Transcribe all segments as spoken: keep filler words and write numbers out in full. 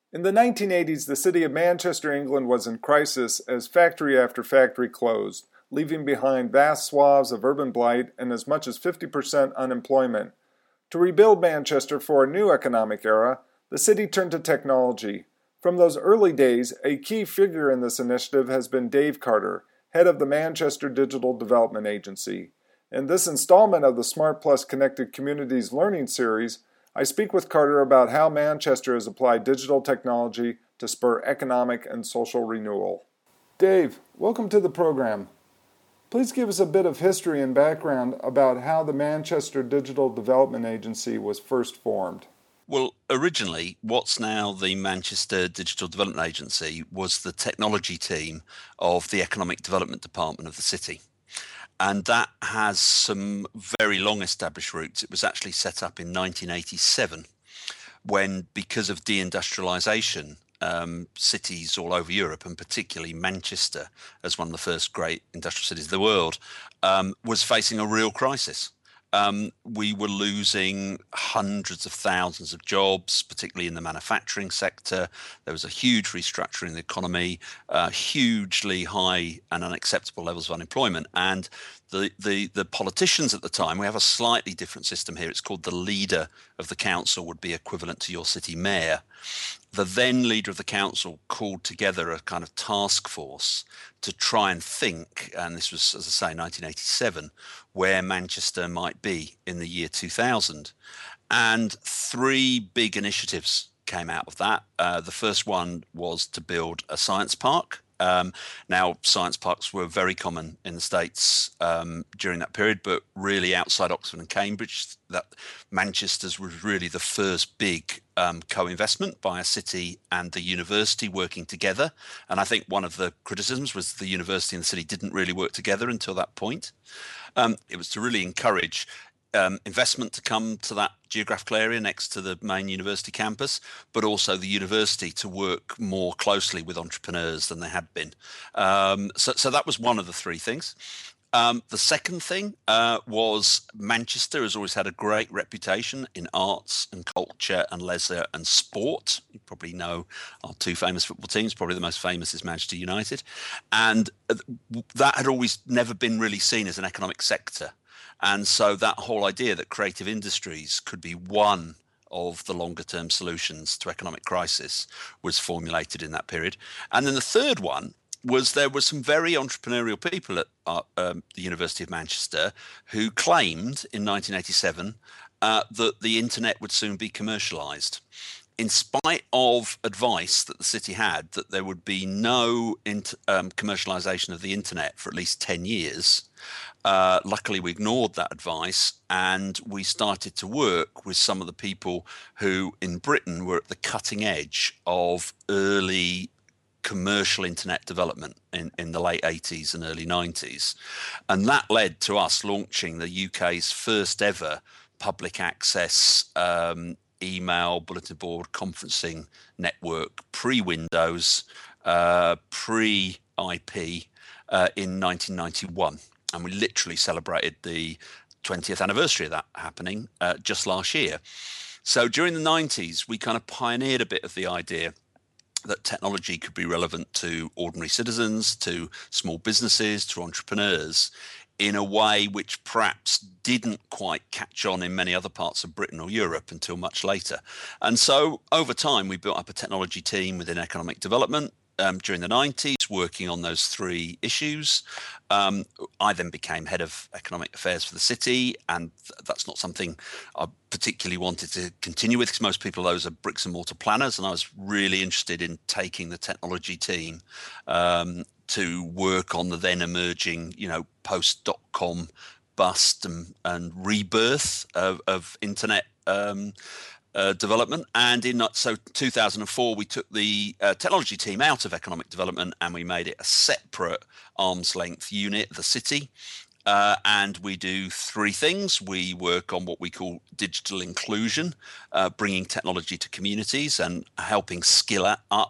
In the nineteen eighties, the city of Manchester, England was in crisis as factory after factory closed, leaving behind vast swaths of urban blight and as much as fifty percent unemployment. To rebuild Manchester for a new economic era, the city turned to technology. From those early days, a key figure in this initiative has been Dave Carter, head of the Manchester Digital Development Agency. In this installment of the Smart Plus Connected Communities Learning Series, I speak with Carter about how Manchester has applied digital technology to spur economic and social renewal. Dave, welcome to the program. Please give us a bit of history and background about how the Manchester Digital Development Agency was first formed. Well, originally, what's now the Manchester Digital Development Agency was the technology team of the Economic Development Department of the city. And that has some very long established roots. It was actually set up in nineteen eighty-seven when, because of deindustrialization, um, cities all over Europe, and particularly Manchester, as one of the first great industrial cities of the world, um, was facing a real crisis. Um, we were losing hundreds of thousands of jobs, particularly in the manufacturing sector. There was a huge restructuring in the economy, uh, hugely high and unacceptable levels of unemployment. And the, the, the politicians at the time, we have a slightly different system here. It's called the leader of the council, would be equivalent to your city mayor. The then leader of the council called together a kind of task force to try and think, and this was, as I say, nineteen eighty-seven, where Manchester might be in the year two thousand. And three big initiatives came out of that. Uh, the first one was to build a science park. Um, now, science parks were very common in the States um, during that period, but really outside Oxford and Cambridge, that Manchester's was really the first big um, co-investment by a city and the university working together. And I think one of the criticisms was the university and the city didn't really work together until that point. Um, it was to really encourage Um, investment to come to that geographical area next to the main university campus, but also the university to work more closely with entrepreneurs than they had been. Um, so, so that was one of the three things. Um, the second thing uh, was Manchester has always had a great reputation in arts and culture and leisure and sport. You probably know our two famous football teams. Probably the most famous is Manchester United. And that had always never been really seen as an economic sector. And so that whole idea that creative industries could be one of the longer term solutions to economic crisis was formulated in that period. And then the third one was there were some very entrepreneurial people at uh, um, the University of Manchester who claimed in nineteen eighty-seven uh, that the internet would soon be commercialized. In spite of advice that the city had that there would be no int- um, commercialization of the internet for at least ten years, uh, luckily we ignored that advice and we started to work with some of the people who in Britain were at the cutting edge of early commercial internet development in, in the late eighties and early nineties. And that led to us launching the U K's first ever public access um email, bulletin board, conferencing network, pre-Windows, uh, pre-I P uh, in nineteen ninety-one. And we literally celebrated the twentieth anniversary of that happening uh, just last year. So during the nineties, we kind of pioneered a bit of the idea that technology could be relevant to ordinary citizens, to small businesses, to entrepreneurs, in a way which perhaps didn't quite catch on in many other parts of Britain or Europe until much later. And so over time, we built up a technology team within economic development um, during the nineties, working on those three issues. Um, I then became head of economic affairs for the city, and th- that's not something I particularly wanted to continue with because most people, those are bricks and mortar planners, and I was really interested in taking the technology team um, to work on the then emerging, you know, post-dot-com bust and, and rebirth of, of internet um, uh, development. And in so two thousand four, we took the uh, technology team out of economic development and we made it a separate arm's length unit, the city. Uh, and we do three things. We work on what we call digital inclusion, uh, bringing technology to communities and helping skill up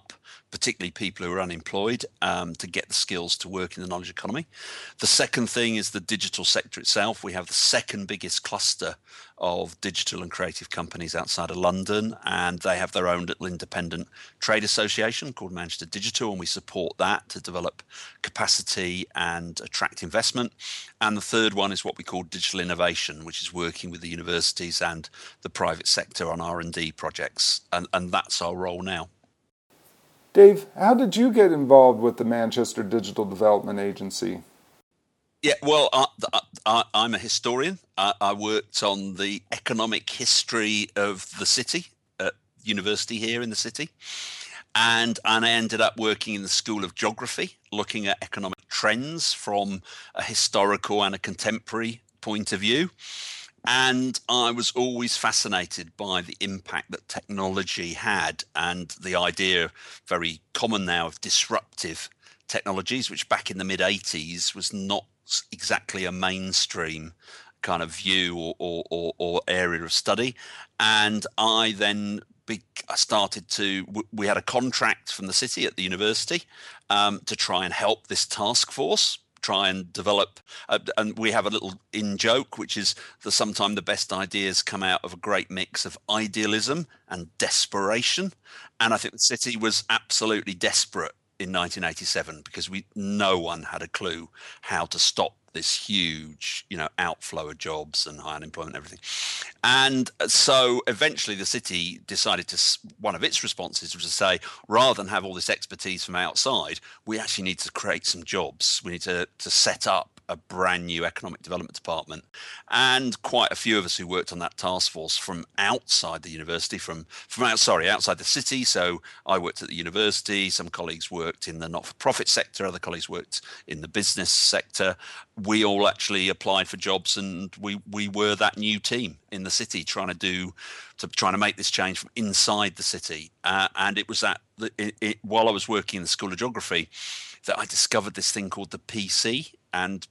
particularly people who are unemployed, um, to get the skills to work in the knowledge economy. The second thing is the digital sector itself. We have the second biggest cluster of digital and creative companies outside of London, and they have their own little independent trade association called Manchester Digital, and we support that to develop capacity and attract investment. And the third one is what we call digital innovation, which is working with the universities and the private sector on R and D projects, and, and that's our role now. Dave, how did you get involved with the Manchester Digital Development Agency? Yeah, well, I, I, I'm a historian. I, I worked on the economic history of the city at university here in the city. And, and I ended up working in the School of Geography, looking at economic trends from a historical and a contemporary point of view. And I was always fascinated by the impact that technology had, and the idea, very common now, of disruptive technologies, which back in the mid eighties was not exactly a mainstream kind of view or, or, or, or area of study. And I then be, I started to, we had a contract from the city at the university um, to try and help this task force try and develop, uh, and we have a little in joke, which is that sometimes the best ideas come out of a great mix of idealism and desperation. And I think the city was absolutely desperate in nineteen eighty-seven because we no one had a clue how to stop this huge, you know, outflow of jobs and high unemployment and everything. And so eventually the city decided to, one of its responses was to say, rather than have all this expertise from outside, we actually need to create some jobs. We need to, to set up a brand new economic development department. And quite a few of us who worked on that task force from outside the university, from, from out, sorry, outside the city. So I worked at the university, some colleagues worked in the not-for-profit sector, other colleagues worked in the business sector. We all actually applied for jobs, and we, we were that new team in the city trying to do, to trying to make this change from inside the city. Uh, and it was that, it, it, while I was working in the School of Geography, that I discovered this thing called the P C, and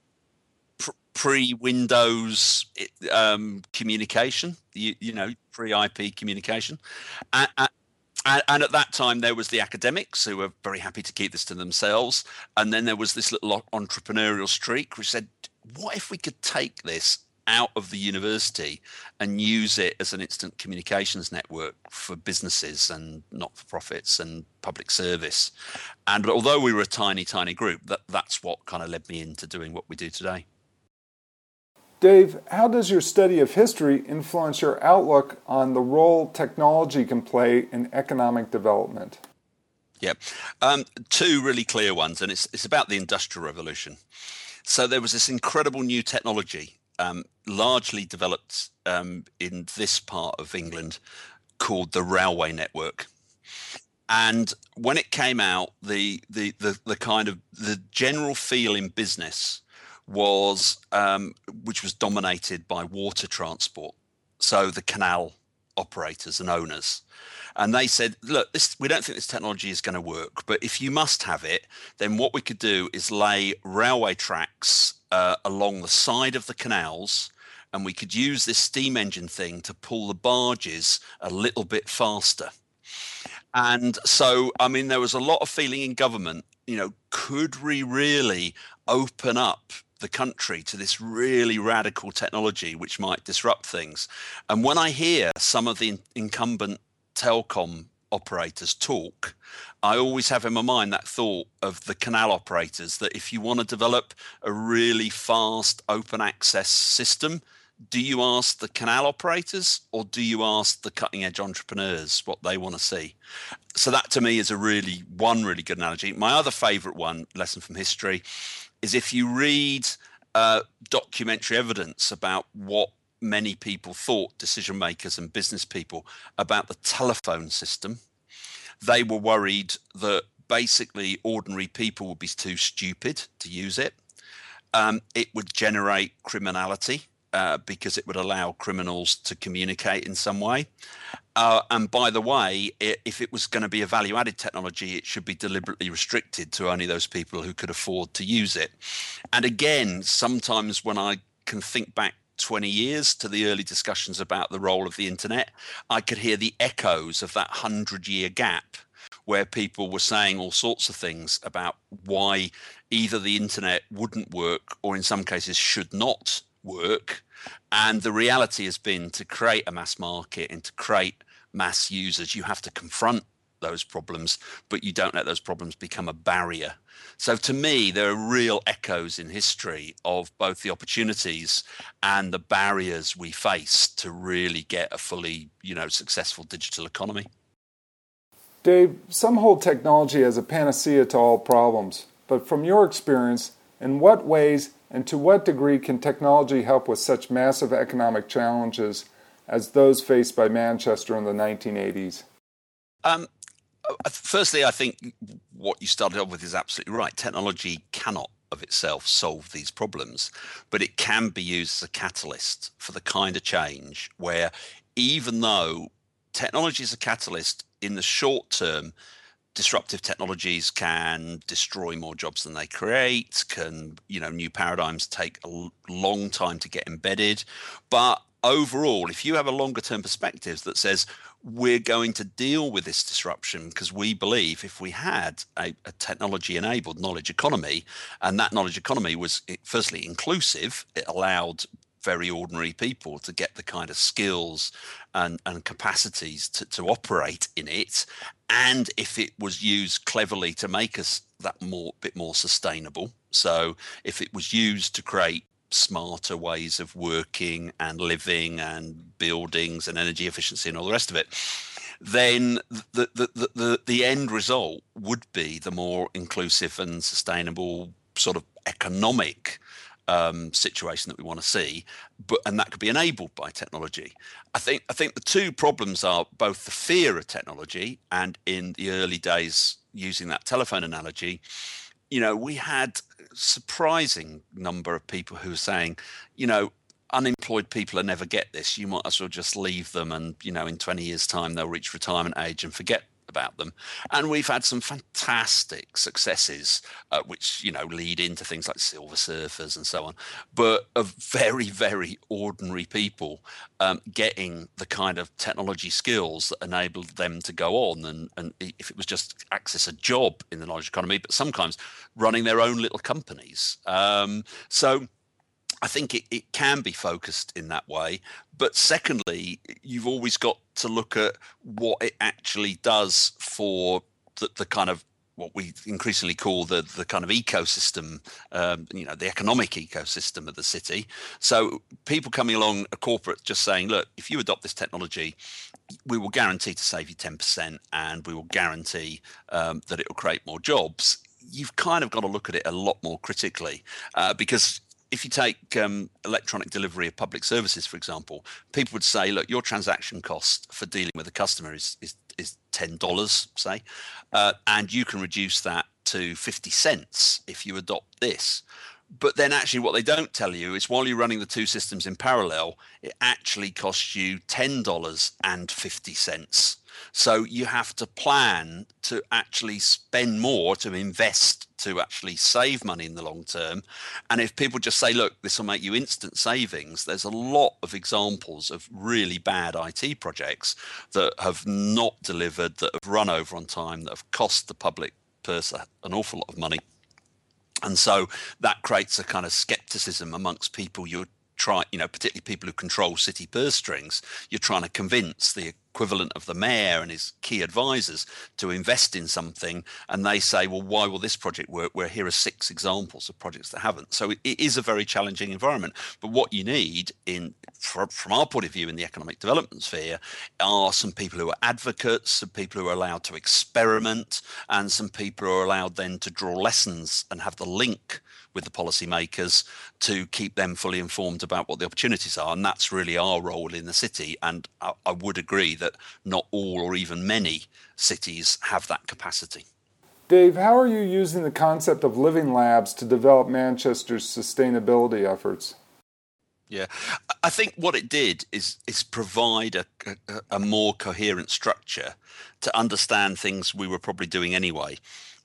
pr- pre-Windows um, communication, you, you know, pre-I P communication. And, and, and at that time, there was the academics who were very happy to keep this to themselves. And then there was this little entrepreneurial streak which said, what if we could take this out of the university and use it as an instant communications network for businesses and not-for-profits and public service? And although we were a tiny, tiny group, that, that's what kind of led me into doing what we do today. Dave, how does your study of history influence your outlook on the role technology can play in economic development? Yeah, um, two really clear ones, and it's it's about the Industrial Revolution. So there was this incredible new technology, um, largely developed um, in this part of England, called the railway network. And when it came out, the the the, the kind of the general feel in business was, um, which was dominated by water transport, so the canal operators and owners. And they said, look, this, we don't think this technology is going to work, but if you must have it, then what we could do is lay railway tracks uh, along the side of the canals, and we could use this steam engine thing to pull the barges a little bit faster. And so, I mean, there was a lot of feeling in government, you know, could we really open up the country to this really radical technology which might disrupt things? And when I hear some of the incumbent telecom operators talk, I always have in my mind that thought of the canal operators, that if you want to develop a really fast open access system, do you ask the canal operators or do you ask the cutting edge entrepreneurs what they want to see? So that to me is a really one really good analogy. My other favorite one, lesson from history, is if you read uh, documentary evidence about what many people thought, decision makers and business people, about the telephone system, they were worried that basically ordinary people would be too stupid to use it. Um, it would generate criminality uh, because it would allow criminals to communicate in some way. Uh, and by the way, it, if it was going to be a value-added technology, it should be deliberately restricted to only those people who could afford to use it. And again, sometimes when I can think back twenty years to the early discussions about the role of the internet, I could hear the echoes of that hundred-year gap where people were saying all sorts of things about why either the internet wouldn't work or in some cases should not work. And the reality has been, to create a mass market and to create mass users, you have to confront those problems, but you don't let those problems become a barrier. So to me, there are real echoes in history of both the opportunities and the barriers we face to really get a fully, you know, successful digital economy. Dave, some hold technology as a panacea to all problems, but from your experience, in what ways and to what degree can technology help with such massive economic challenges as those faced by Manchester in the nineteen eighties? Um, firstly, I think what you started off with is absolutely right. Technology cannot of itself solve these problems, but it can be used as a catalyst for the kind of change where, even though technology is a catalyst in the short term, disruptive technologies can destroy more jobs than they create, can, you know, new paradigms take a long time to get embedded. But overall, if you have a longer term perspective that says we're going to deal with this disruption because we believe if we had a, a technology enabled knowledge economy, and that knowledge economy was firstly inclusive, it allowed very ordinary people to get the kind of skills and, and capacities to, to operate in it. And if it was used cleverly to make us that more bit more sustainable, so if it was used to create smarter ways of working and living and buildings and energy efficiency and all the rest of it, then the the the, the, the end result would be the more inclusive and sustainable sort of economic Um, situation that we want to see, but and that could be enabled by technology. I think I think the two problems are both the fear of technology, and in the early days, using that telephone analogy, you know, we had a surprising number of people who were saying, you know, unemployed people will never get this. You might as well just leave them, and you know, in twenty years' time, they'll reach retirement age and forget about them. And we've had some fantastic successes, uh, which, you know, lead into things like Silver Surfers and so on, but of very, very ordinary people um, getting the kind of technology skills that enabled them to go on. And, and if it was just access a job in the knowledge economy, but sometimes running their own little companies. Um, so I think it, it can be focused in that way. But secondly, you've always got to look at what it actually does for the, the kind of what we increasingly call the the kind of ecosystem, um, you know, the economic ecosystem of the city. So people coming along, a corporate just saying, look, if you adopt this technology, we will guarantee to save you ten percent and we will guarantee um, that it will create more jobs. You've kind of got to look at it a lot more critically uh, because if you take um, electronic delivery of public services, for example, people would say, look, your transaction cost for dealing with a customer is is, is ten dollars, say, uh, and you can reduce that to fifty cents if you adopt this. But then actually what they don't tell you is while you're running the two systems in parallel, it actually costs you ten dollars and fifty cents. So you have to plan to actually spend more, to invest, to actually save money in the long term. And if people just say, look, this will make you instant savings, there's a lot of examples of really bad I T projects that have not delivered, that have run over on time, that have cost the public purse an awful lot of money. And so that creates a kind of skepticism amongst people you're trying, you know, particularly people who control city purse strings. You're trying to convince the equivalent of the mayor and his key advisors to invest in something, and they say, well, why will this project work where here are six examples of projects that haven't? So it, it is a very challenging environment. But what you need in from, from our point of view in the economic development sphere are some people who are advocates, some people who are allowed to experiment, and some people who are allowed then to draw lessons and have the link with the policymakers to keep them fully informed about what the opportunities are. And that's really our role in the city. And I, I would agree that not all or even many cities have that capacity. Dave, how are you using the concept of living labs to develop Manchester's sustainability efforts? Yeah, I think what it did is is provide a, a, a more coherent structure to understand things we were probably doing anyway.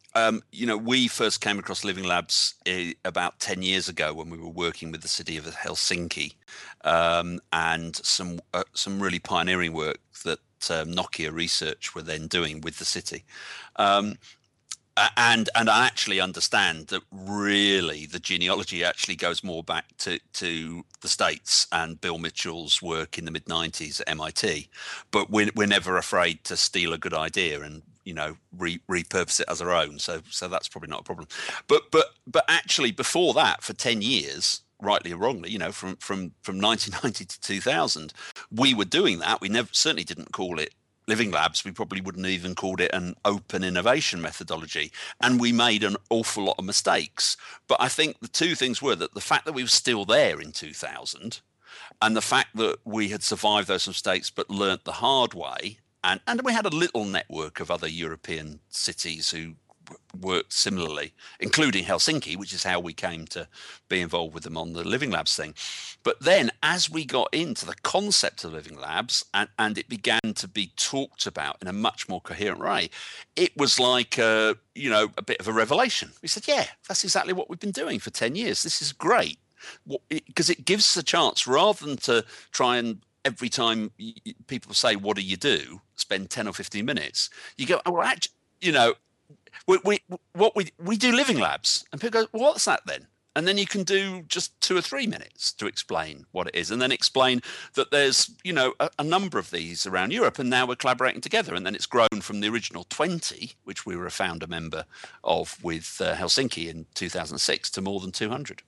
Um, you know, we first came across Living Labs uh, about ten years ago when we were working with the city of Helsinki, um, and some uh, some really pioneering work that um, Nokia Research were then doing with the city. Um, and and I actually understand that really the genealogy actually goes more back to, to the States and Bill Mitchell's work in the mid nineties at M I T, but we're, we're never afraid to steal a good idea and you know re, repurpose it as our own. So so that's probably not a problem. But but but actually before that, for ten years, rightly or wrongly, you know, from from from nineteen ninety to two thousand, we were doing that. We never certainly didn't call it Living Labs. We probably wouldn't even called it an open innovation methodology, and we made an awful lot of mistakes. But I think the two things were that the fact that we were still there in two thousand, and the fact that we had survived those mistakes but learnt the hard way, and and we had a little network of other European cities who worked similarly, including Helsinki, which is how we came to be involved with them on the Living Labs thing. But then as we got into the concept of Living Labs and, and it began to be talked about in a much more coherent way, it was like, a, you know, a bit of a revelation. We said, yeah, that's exactly what we've been doing for ten years. This is great. Because it, it gives us a chance, rather than to try and every time people say, what do you do? Spend ten or fifteen minutes. You go, oh, well, actually, you know, We, we what we we do Living Labs, and people go, well, what's that then? And then you can do just two or three minutes to explain what it is, and then explain that there's you know a, a number of these around Europe, and now we're collaborating together. And then it's grown from the original twenty, which we were a founder member of with uh, Helsinki in two thousand six, to more than two hundred.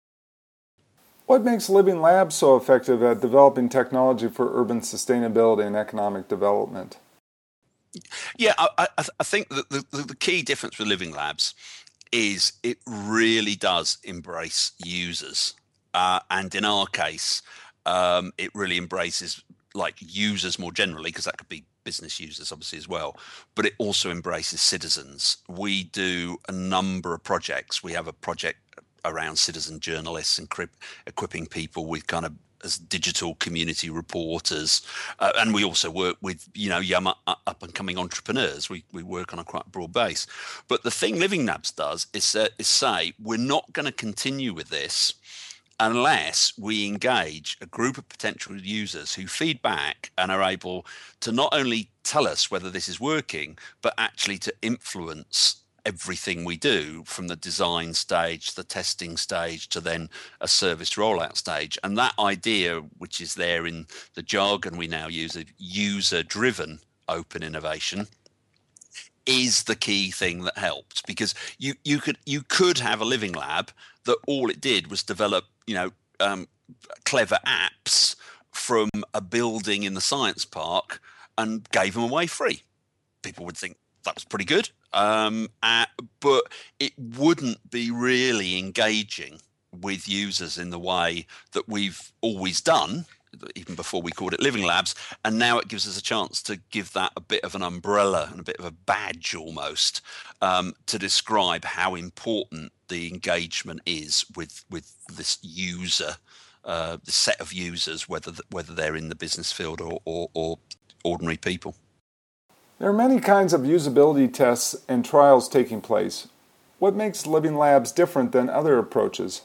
What makes Living Labs so effective at developing technology for urban sustainability and economic development? Yeah, I, I, I think that the, the, the key difference with Living Labs is it really does embrace users. Uh, and in our case, um, it really embraces like users more generally, because that could be business users obviously as well, but it also embraces citizens. We do a number of projects. We have a project around citizen journalists and equipping people with kind of as digital community reporters, uh, and we also work with you know young up and coming entrepreneurs. We we work on a quite broad base. But the thing Living Labs does is uh, is say we're not going to continue with this unless we engage a group of potential users who feed back and are able to not only tell us whether this is working, but actually to influence everything we do, from the design stage, the testing stage, to then a service rollout stage. And that idea, which is there in the jargon we now use, of user-driven open innovation, is the key thing that helped. Because you you could you could have a Living Lab that all it did was develop you know um, clever apps from a building in the science park and gave them away free. People would think that was pretty good. Um, uh, but it wouldn't be really engaging with users in the way that we've always done, even before we called it Living Labs. And now it gives us a chance to give that a bit of an umbrella and a bit of a badge almost, um, to describe how important the engagement is with with this user, uh, the set of users, whether whether they're in the business field or, or, or ordinary people. There are many kinds of usability tests and trials taking place. What makes Living Labs different than other approaches?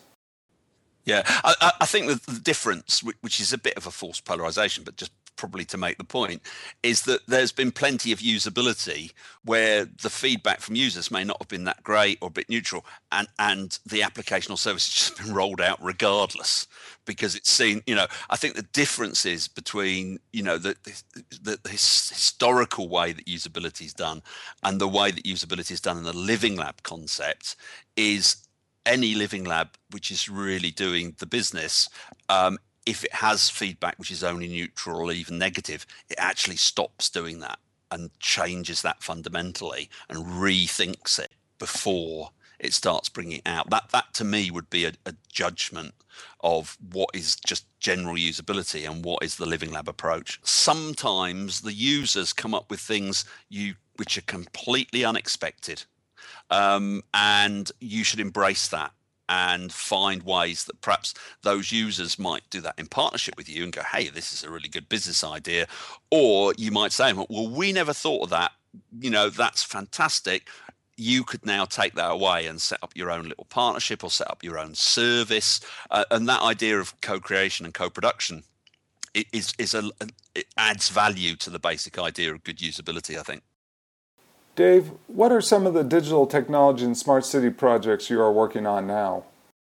Yeah, I, I think that the difference, which is a bit of a false polarization, but just probably to make the point, is that there's been plenty of usability where the feedback from users may not have been that great or a bit neutral, and, and the application or service has just been rolled out regardless, because it's seen, you know, I think the difference is between, you know, the, the, the historical way that usability is done and the way that usability is done in the Living Lab concept is any Living Lab which is really doing the business, um, if it has feedback which is only neutral or even negative, it actually stops doing that and changes that fundamentally and rethinks it before it starts bringing it out. That, that to me would be a, a judgment of what is just general usability and what is the Living Lab approach. Sometimes the users come up with things you which are completely unexpected. Um, and you should embrace that and find ways that perhaps those users might do that in partnership with you and go, hey, this is a really good business idea. Or you might say, well, we never thought of that. You know, that's fantastic. you could now take that away and set up your own little partnership or set up your own service. Uh, and that idea of co-creation and co-production is, is a, it adds value to the basic idea of good usability, I think. Dave, what are some of the digital technology and smart city projects you are working on now?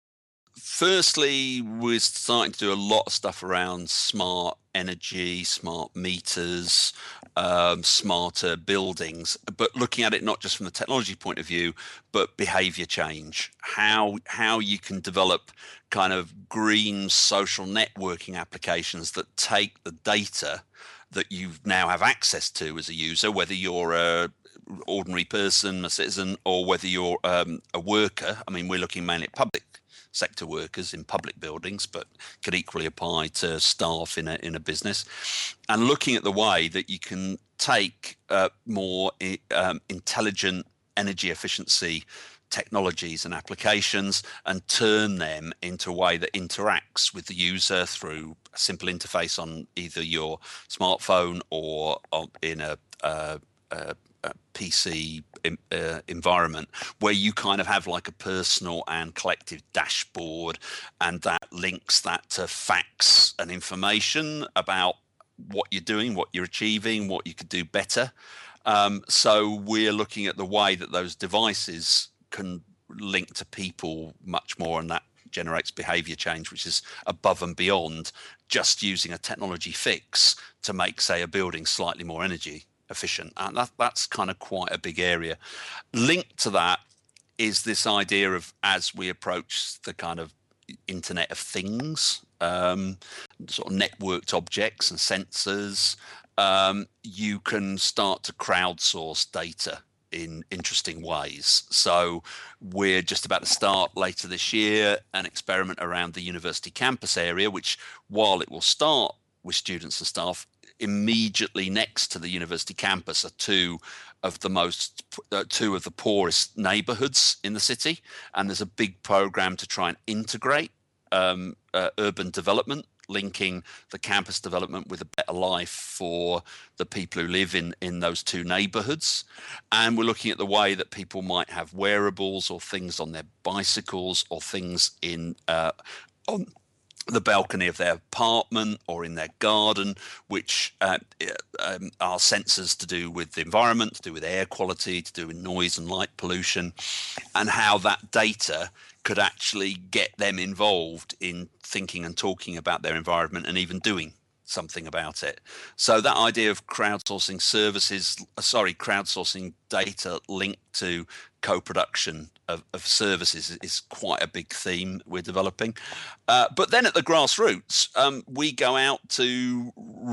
Firstly, we're starting to do a lot of stuff around smart energy, smart meters, um, smarter buildings, but looking at it not just from the technology point of view, but behavior change, how how you can develop kind of green social networking applications that take the data that you now have access to as a user, whether you're a ordinary person, a citizen, or whether you're um, a worker. I mean, we're looking mainly at public sector workers in public buildings, but could equally apply to staff in a in a business, and looking at the way that you can take uh, more um, intelligent energy efficiency technologies and applications and turn them into a way that interacts with the user through a simple interface on either your smartphone or in a, a, a P C uh, environment, where you kind of have like a personal and collective dashboard, and that links that to facts and information about what you're doing, what you're achieving, what you could do better. Um, so we're looking at the way that those devices can link to people much more, and that generates behavior change, which is above and beyond just using a technology fix to make, say, a building slightly more energy efficient. And that, that's kind of quite a big area. Linked to that is this idea of, as we approach the kind of Internet of Things, um, sort of networked objects and sensors, um, you can start to crowdsource data in interesting ways. So we're just about to start later this year an experiment around the university campus area, which, while it will start with students and staff, immediately next to the university campus are two of the most uh, two of the poorest neighborhoods in the city, and there's a big program to try and integrate um, uh, urban development, linking the campus development with a better life for the people who live in in those two neighborhoods. And we're looking at the way that people might have wearables or things on their bicycles or things in uh, on the balcony of their apartment or in their garden, which uh, um, are sensors to do with the environment, to do with air quality, to do with noise and light pollution, and how that data could actually get them involved in thinking and talking about their environment and even doing something about it. So that idea of crowdsourcing services, sorry, crowdsourcing data linked to co-production of, of services is, is quite a big theme we're developing. Uh, but then at the grassroots, um, we go out to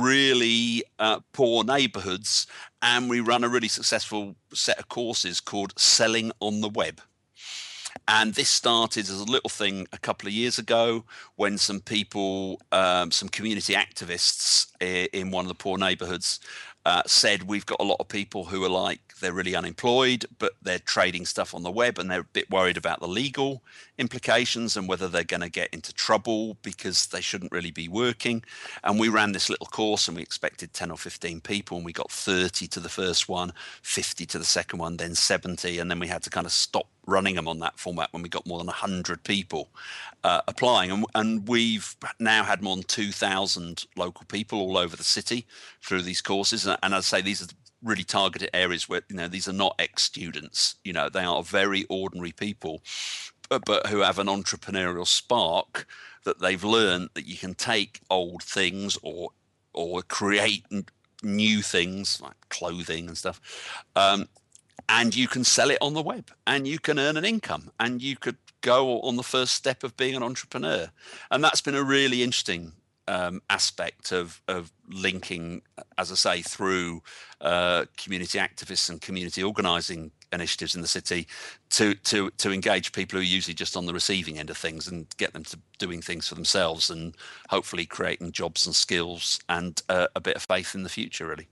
really uh, poor neighborhoods, and we run a really successful set of courses called Selling on the Web. And this started as a little thing a couple of years ago when some people, um, some community activists in one of the poor neighborhoods uh, said, we've got a lot of people who are like, they're really unemployed, but they're trading stuff on the web, and they're a bit worried about the legal implications and whether they're going to get into trouble because they shouldn't really be working. And we ran this little course, and we expected ten or fifteen people, and we got thirty to the first one, fifty to the second one, then seventy. And then we had to kind of stop running them on that format when we got more than one hundred people uh, applying. And, and we've now had more than two thousand local people all over the city through these courses. And, and I'd say these are really targeted areas where, you know, these are not ex-students, you know, they are very ordinary people, but, but who have an entrepreneurial spark that they've learned that you can take old things or or create new things like clothing and stuff, um, and you can sell it on the web, and you can earn an income, and you could go on the first step of being an entrepreneur. And that's been a really interesting um, aspect of, of linking, as I say, through uh, community activists and community organising initiatives in the city to, to, to engage people who are usually just on the receiving end of things and get them to doing things for themselves and hopefully creating jobs and skills and uh, a bit of faith in the future, really.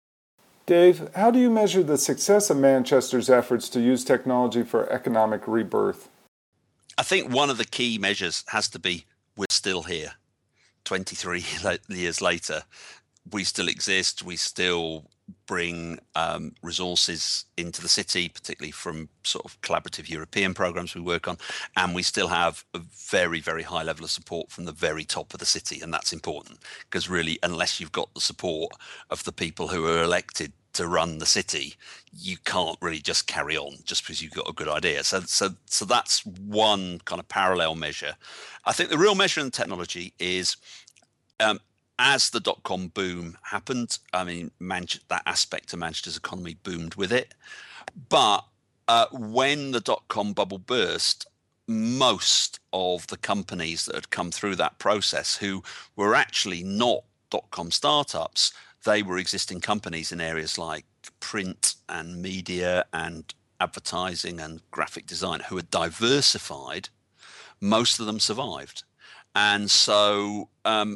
Dave, how do you measure the success of Manchester's efforts to use technology for economic rebirth? I think one of the key measures has to be we're still here. twenty-three years later, we still exist. We still bring um, resources into the city, particularly from sort of collaborative European programs we work on. And we still have a very, very high level of support from the very top of the city. And that's important because really, unless you've got the support of the people who are elected to run the city, you can't really just carry on just because you've got a good idea. So, so, so that's one kind of parallel measure. I think the real measure in technology is um, as the dot-com boom happened, I mean, Manchester, that aspect of Manchester's economy boomed with it. But uh, when the dot-com bubble burst, most of the companies that had come through that process who were actually not dot-com startups, they were existing companies in areas like print and media and advertising and graphic design who had diversified. Most of them survived. And so um,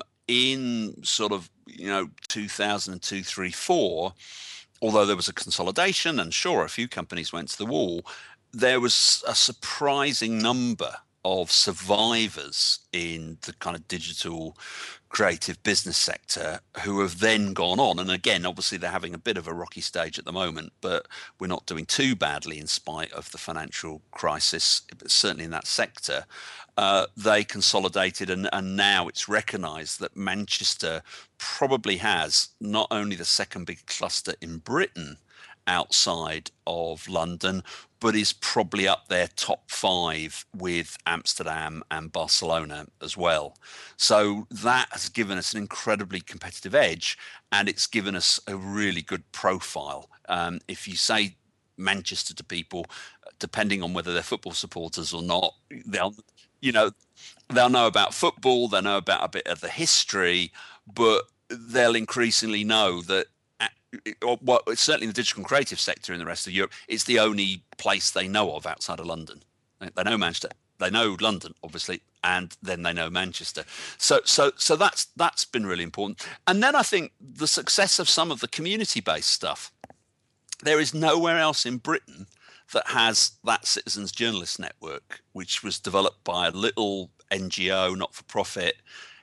in sort of, you know, two thousand two, three, four, although there was a consolidation and sure, a few companies went to the wall, there was a surprising number of survivors in the kind of digital creative business sector who have then gone on. And again, obviously they're having a bit of a rocky stage at the moment, but we're not doing too badly in spite of the financial crisis, certainly in that sector. Uh, they consolidated and, and now it's recognised that Manchester probably has not only the second big cluster in Britain outside of London, but is probably up there top five with Amsterdam and Barcelona as well. So that has given us an incredibly competitive edge, and it's given us a really good profile. Um, if you say Manchester to people, depending on whether they're football supporters or not, they'll, you know, they'll know about football, they'll know about a bit of the history, but they'll increasingly know that Or, well, certainly in the digital and creative sector in the rest of Europe, it's the only place they know of outside of London. They know Manchester, they know London, obviously, and then they know Manchester. So, so, so that's that's been really important. And then I think the success of some of the community-based stuff. There is nowhere else in Britain that has that Citizens Journalist Network, which was developed by a little N G O, not-for-profit,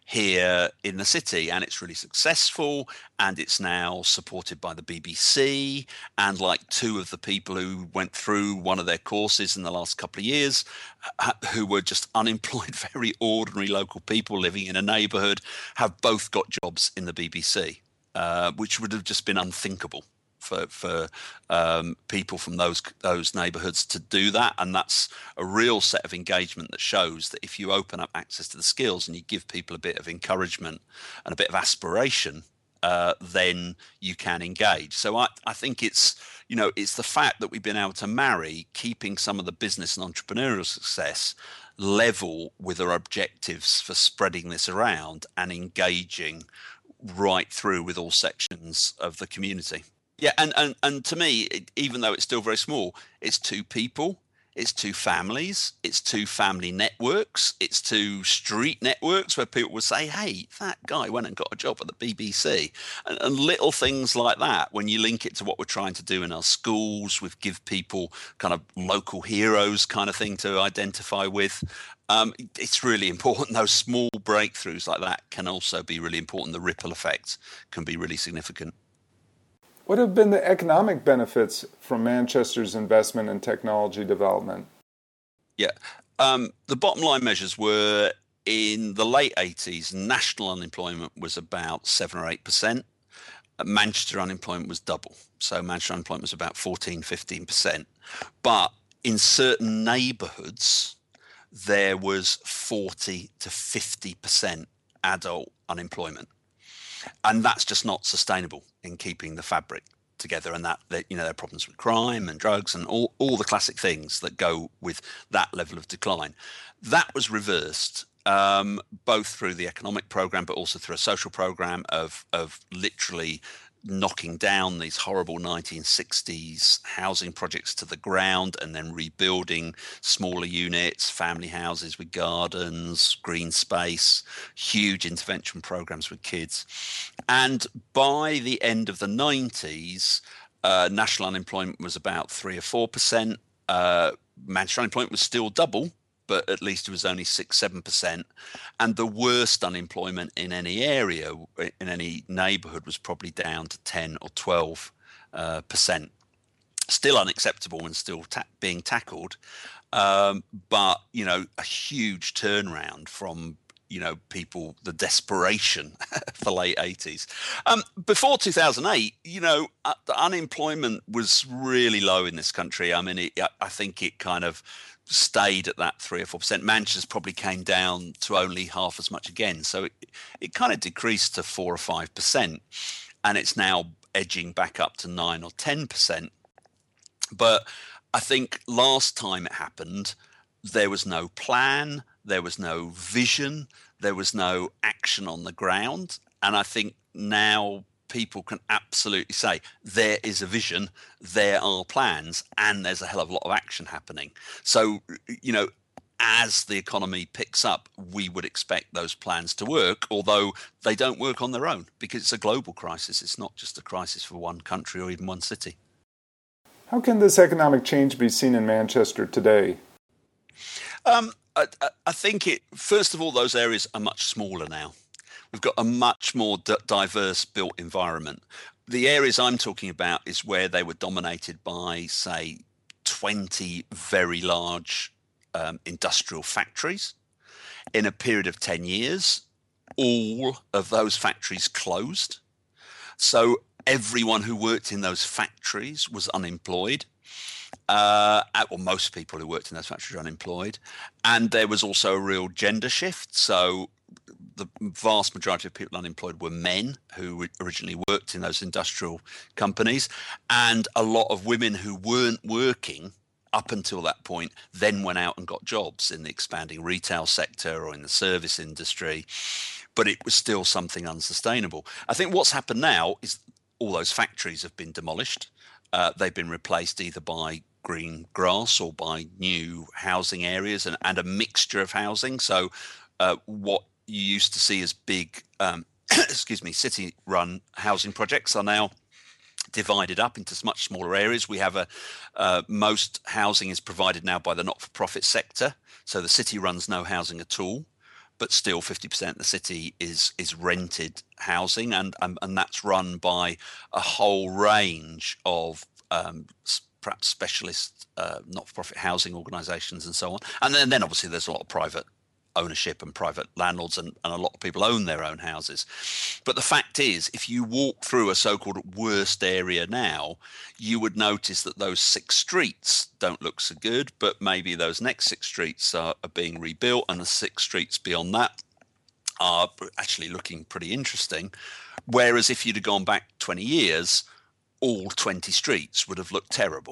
here in the city, and it's really successful, and it's now supported by the B B C, and like two of the people who went through one of their courses in the last couple of years who were just unemployed, very ordinary local people living in a neighborhood, have both got jobs in the B B C, uh, which would have just been unthinkable for for um, people from those those neighbourhoods to do that. And that's a real set of engagement that shows that if you open up access to the skills and you give people a bit of encouragement and a bit of aspiration, uh, then you can engage. So I, I think it's, you know, it's the fact that we've been able to marry keeping some of the business and entrepreneurial success level with our objectives for spreading this around and engaging right through with all sections of the community. Yeah, and, and, and to me, it, even though it's still very small, it's two people, it's two families, it's two family networks, it's two street networks where people would say, hey, that guy went and got a job at the B B C. And, and little things like that, when you link it to what we're trying to do in our schools, with give people kind of local heroes kind of thing to identify with. Um, it's really important. Those small breakthroughs like that can also be really important. The ripple effect can be really significant. What have been the economic benefits from Manchester's investment in technology development? Yeah, um, the bottom line measures were in the late eighties, national unemployment was about seven or eight percent. Manchester unemployment was double. So Manchester unemployment was about fourteen, fifteen percent. But in certain neighbourhoods, there was forty to fifty percent adult unemployment. And that's just not sustainable in keeping the fabric together, and that, that you know, there are problems with crime and drugs and all, all the classic things that go with that level of decline. That was reversed um, both through the economic program, but also through a social program of of literally knocking down these horrible nineteen sixties housing projects to the ground and then rebuilding smaller units, family houses with gardens, green space, huge intervention programs with kids. And by the end of the nineties, uh, national unemployment was about three or four percent. Uh, Manchester unemployment was still double, but at least it was only six, seven percent. And the worst unemployment in any area, in any neighbourhood, was probably down to ten or twelve uh, percent. Still unacceptable and still ta- being tackled, um, but you know, a huge turnaround from you know people, the desperation of the late eighties. Um, before two thousand eight, you know, uh, the unemployment was really low in this country. I mean, it, I think it kind of stayed at that three or four percent. Manchester probably came down to only half as much again, so it, it kind of decreased to four or five percent, and it's now edging back up to nine or ten percent. But I think last time it happened, there was no plan, there was no vision, there was no action on the ground. And I think now people can absolutely say there is a vision, there are plans, and there's a hell of a lot of action happening. So, you know, as the economy picks up, we would expect those plans to work, although they don't work on their own because it's a global crisis. It's not just a crisis for one country or even one city. How can this economic change be seen in Manchester today? Um, I, I think it. First of all, those areas are much smaller now. We've got a much more d- diverse built environment. The areas I'm talking about is where they were dominated by, say, twenty very large um, industrial factories. In a period of ten years, all of those factories closed. So everyone who worked in those factories was unemployed, uh, or most people who worked in those factories were unemployed. And there was also a real gender shift. So the vast majority of people unemployed were men who originally worked in those industrial companies. And a lot of women who weren't working up until that point then went out and got jobs in the expanding retail sector or in the service industry. But it was still something unsustainable. I think what's happened now is all those factories have been demolished. Uh, they've been replaced either by green grass or by new housing areas and, and a mixture of housing. So uh, what you used to see as big, um, excuse me, city-run housing projects are now divided up into much smaller areas. We have a uh, most housing is provided now by the not-for-profit sector. So the city runs no housing at all, but still fifty percent of the city is is rented housing, and and, and that's run by a whole range of um, perhaps specialist uh, not-for-profit housing organisations and so on. And then, then obviously there's a lot of private ownership and private landlords, and, and a lot of people own their own houses. But the fact is, if you walk through a so-called worst area now, you would notice that those six streets don't look so good, but maybe those next six streets are, are being rebuilt, and the six streets beyond that are actually looking pretty interesting. Whereas if you'd have gone back twenty years, all twenty streets would have looked terrible.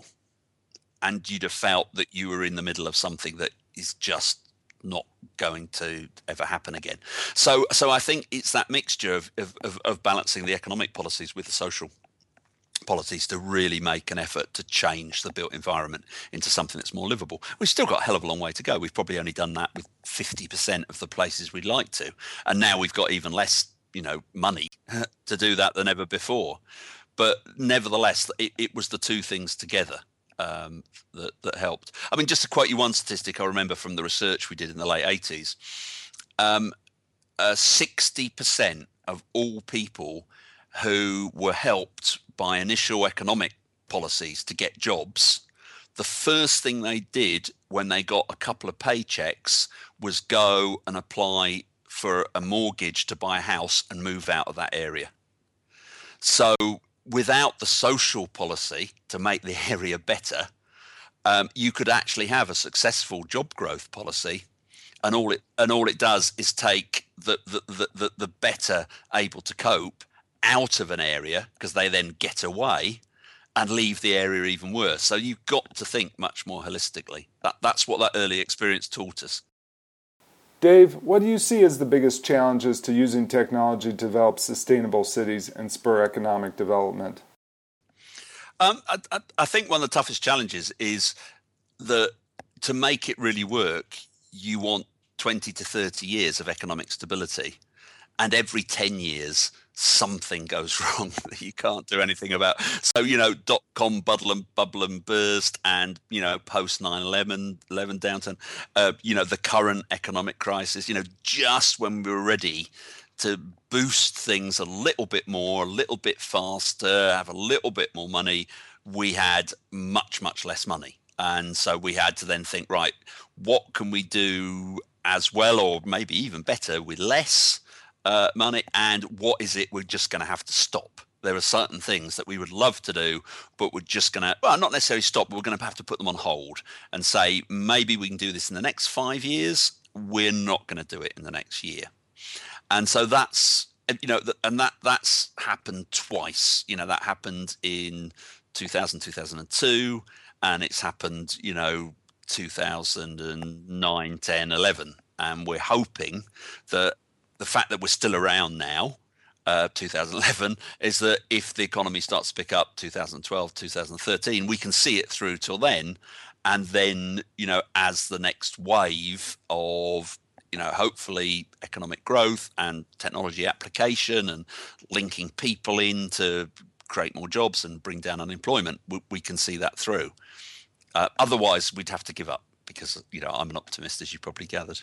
And you'd have felt that you were in the middle of something that is just not going to ever happen again. So so I think it's that mixture of, of, of balancing the economic policies with the social policies to really make an effort to change the built environment into something that's more livable. We've still got a hell of a long way to go. We've probably only done that with fifty percent of the places we'd like to. And now we've got even less, you know, money to do that than ever before. But nevertheless, it, it was the two things together Um, that, that helped. I mean, just to quote you one statistic I remember from the research we did in the late eighties, um, uh, sixty percent of all people who were helped by initial economic policies to get jobs, the first thing they did when they got a couple of paychecks was go and apply for a mortgage to buy a house and move out of that area. So without the social policy to make the area better, um, you could actually have a successful job growth policy, and all it and all it does is take the the the, the, the better able to cope out of an area, because they then get away, and leave the area even worse. So you've got to think much more holistically. That that's what that early experience taught us. Dave, what do you see as the biggest challenges to using technology to develop sustainable cities and spur economic development? Um, I, I, I think one of the toughest challenges is that to make it really work, you want twenty to thirty years of economic stability. And every ten years, something goes wrong that you can't do anything about. So, you know, dot-com bubble and, bubble and burst, and, you know, post nine eleven downturn, uh, you know, the current economic crisis, you know, just when we were ready to boost things a little bit more, a little bit faster, have a little bit more money, we had much, much less money. And so we had to then think, right, what can we do as well, or maybe even better, with less uh, money? And what is it we're just going to have to stop? There are certain things that we would love to do, but we're just going to, well, not necessarily stop, but we're going to have to put them on hold and say, maybe we can do this in the next five years. We're not going to do it in the next year. And so that's, you know, and that that's happened twice. You know, that happened in two thousand, two thousand two, and it's happened, you know, two thousand nine, ten, eleven. And we're hoping that the fact that we're still around now, Uh, two thousand eleven, is that if the economy starts to pick up two thousand twelve, two thousand thirteen, we can see it through till then. And then, you know, as the next wave of, you know, hopefully economic growth and technology application and linking people in to create more jobs and bring down unemployment, we, we can see that through. Uh, otherwise, we'd have to give up because, you know, I'm an optimist, as you probably gathered.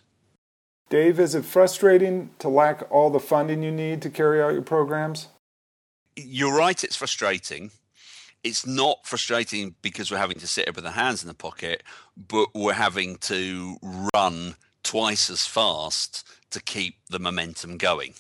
Dave, is it frustrating to lack all the funding you need to carry out your programs? You're right, it's frustrating. It's not frustrating because we're having to sit here with our hands in the pocket, but we're having to run twice as fast to keep the momentum going.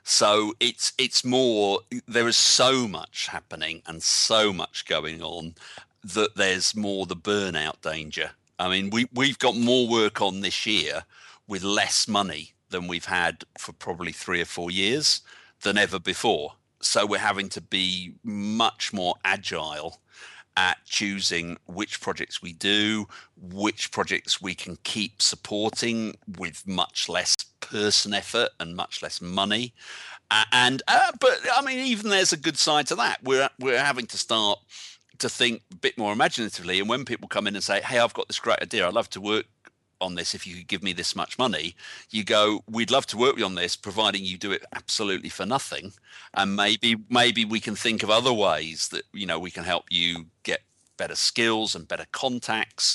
So it's it's more, there is so much happening and so much going on that there's more the burnout danger. I mean, we, we've got more work on this year with less money than we've had for probably three or four years than ever before. So we're having to be much more agile at choosing which projects we do, which projects we can keep supporting with much less person effort and much less money. Uh, and uh, but I mean, even there's a good side to that. We're we're having to start to think a bit more imaginatively. And when people come in and say, "Hey, I've got this great idea. I'd love to work on this if you could give me this much money," you go, "We'd love to work with you on this, providing you do it absolutely for nothing. And maybe maybe we can think of other ways that, you know, we can help you get better skills and better contacts."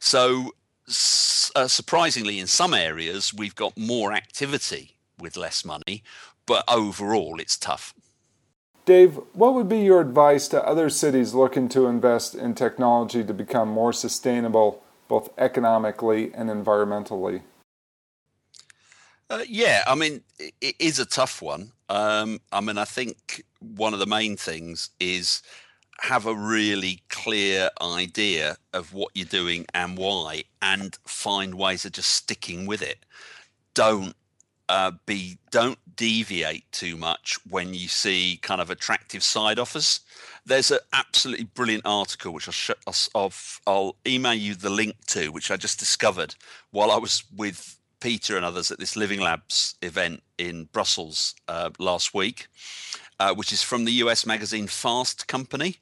So uh, surprisingly, in some areas, we've got more activity with less money, but overall it's tough. Dave, what would be your advice to other cities looking to invest in technology to become more sustainable, both economically and environmentally? Uh, yeah, I mean, it, it is a tough one. Um, I mean, I think one of the main things is have a really clear idea of what you're doing and why, and find ways of just sticking with it. Don't uh, be, don't deviate too much when you see kind of attractive side offers. There's an absolutely brilliant article which I'll, sh- I'll, I'll email you the link to, which I just discovered while I was with Peter and others at this Living Labs event in Brussels uh, last week, uh, which is from the U S magazine Fast Company.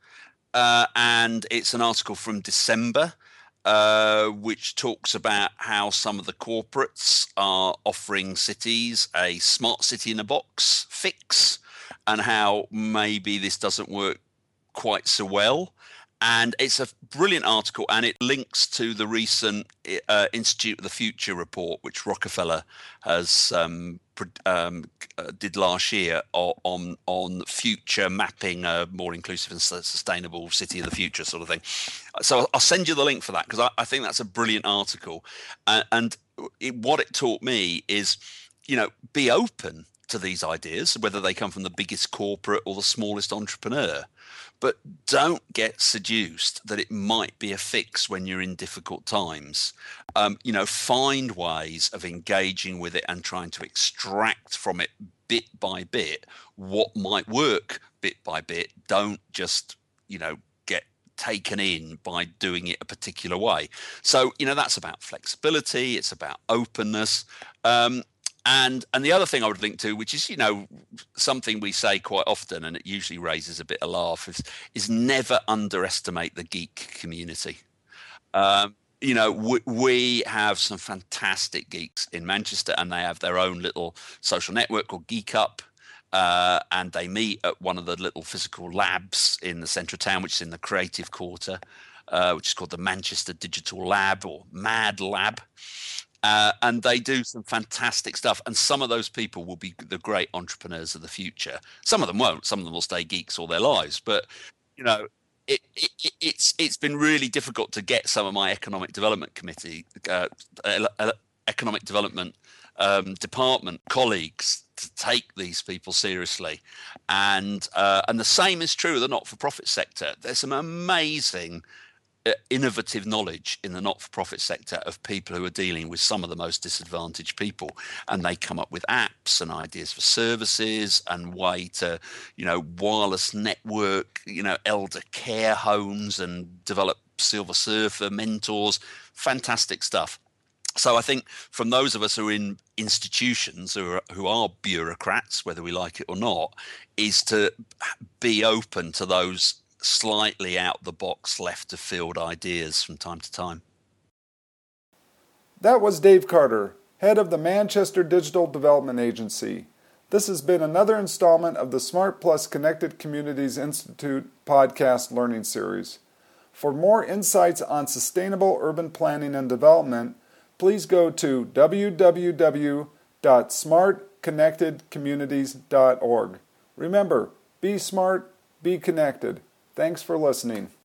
Uh, and it's an article from December, uh, which talks about how some of the corporates are offering cities a smart city in a box fix, and how maybe this doesn't work quite so well. And it's a brilliant article, and it links to the recent uh, Institute of the Future report, which Rockefeller has um, um, did last year on on future mapping a more inclusive and sustainable city of the future sort of thing. So I'll send you the link for that, because I, I think that's a brilliant article. Uh, and it, what it taught me is, you know, be open to these ideas, whether they come from the biggest corporate or the smallest entrepreneur. But don't get seduced that it might be a fix when you're in difficult times. Um, you know, find ways of engaging with it and trying to extract from it bit by bit what might work bit by bit. Don't just, you know, get taken in by doing it a particular way. So, you know, that's about flexibility. It's about openness. Um, And and the other thing I would link to, which is, you know, something we say quite often, and it usually raises a bit of laugh, is, is never underestimate the geek community. Um, you know, we, we have some fantastic geeks in Manchester, and they have their own little social network called Geek Up. Uh, and they meet at one of the little physical labs in the centre of town, which is in the Creative Quarter, uh, which is called the Manchester Digital Lab, or MAD Lab. Uh, and they do some fantastic stuff. And some of those people will be the great entrepreneurs of the future. Some of them won't. Some of them will stay geeks all their lives. But, you know, it, it, it's it's been really difficult to get some of my economic development committee, uh, economic development um, department colleagues to take these people seriously. And uh, and the same is true of the not-for-profit sector. There's some amazing innovative knowledge in the not-for-profit sector of people who are dealing with some of the most disadvantaged people, and they come up with apps and ideas for services and way to, you know, wireless network, you know, elder care homes, and develop Silver Surfer mentors. Fantastic stuff. So I think from those of us who are in institutions who are, who are bureaucrats, whether we like it or not, is to be open to those slightly out the box, left of field ideas from time to time. That was Dave Carter, head of the Manchester Digital Development Agency. This has been another installment of the Smart Plus Connected Communities Institute podcast learning series. For more insights on sustainable urban planning and development, please go to w w w dot smart connected communities dot org. Remember, be smart, be connected. Thanks for listening.